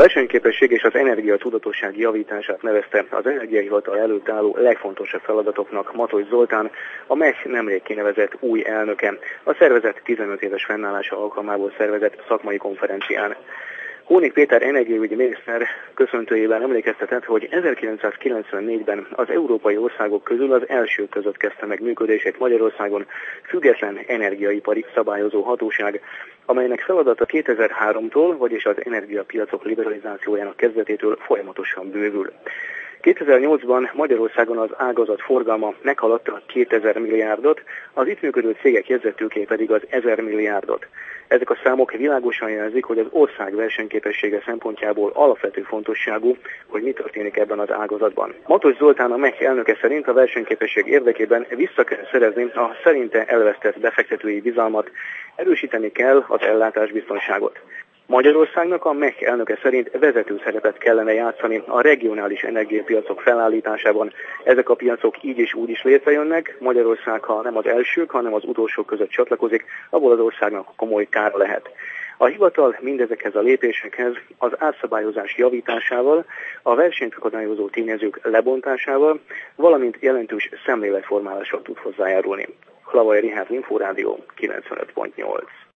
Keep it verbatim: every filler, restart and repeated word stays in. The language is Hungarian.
versenyképesség és az energiatudatosság javítását nevezte az Energiahivatal előtt álló legfontosabb feladatoknak Matolcs Zoltán, a em e há nemrég kinevezett új elnöke, a szervezet tizenöt éves fennállása alkalmából szervezett szakmai konferencián. Hónik Péter energiaügyi miniszter köszöntőjében emlékeztetett, hogy ezerkilencszázkilencvennégyben az európai országok közül az első között kezdte meg működését Magyarországon független energiaipari szabályozó hatóság, amelynek feladata kétezer-háromtól, vagyis az energiapiacok liberalizációjának kezdetétől folyamatosan bővül. kétezer-nyolcban Magyarországon az ágazat forgalma meghaladta kétezer milliárdot, az itt működő cégek jegyzettőké pedig az ezer milliárdot. Ezek a számok világosan jelzik, hogy az ország versenyképessége szempontjából alapvető fontosságú, hogy mi történik ebben az ágazatban. Matolcs Zoltán, a em e há elnöke szerint a versenyképesség érdekében vissza kell szerezni a szerinte elvesztett befektetői bizalmat, erősíteni kell az ellátásbiztonságot. Magyarországnak a em e há elnöke szerint vezető szerepet kellene játszani a regionális energiapiacok felállításában. Ezek a piacok így és úgy is létrejönnek, Magyarország, ha nem az elsők, hanem az utolsók között csatlakozik, abból az országnak komoly kára lehet. A hivatal mindezekhez a lépésekhez az átszabályozás javításával, a versenyt akadályozó tényezők lebontásával, valamint jelentős szemléletformálással tud hozzájárulni. Hlavaj Richárd, Inforádió, kilencvenöt pont nyolc.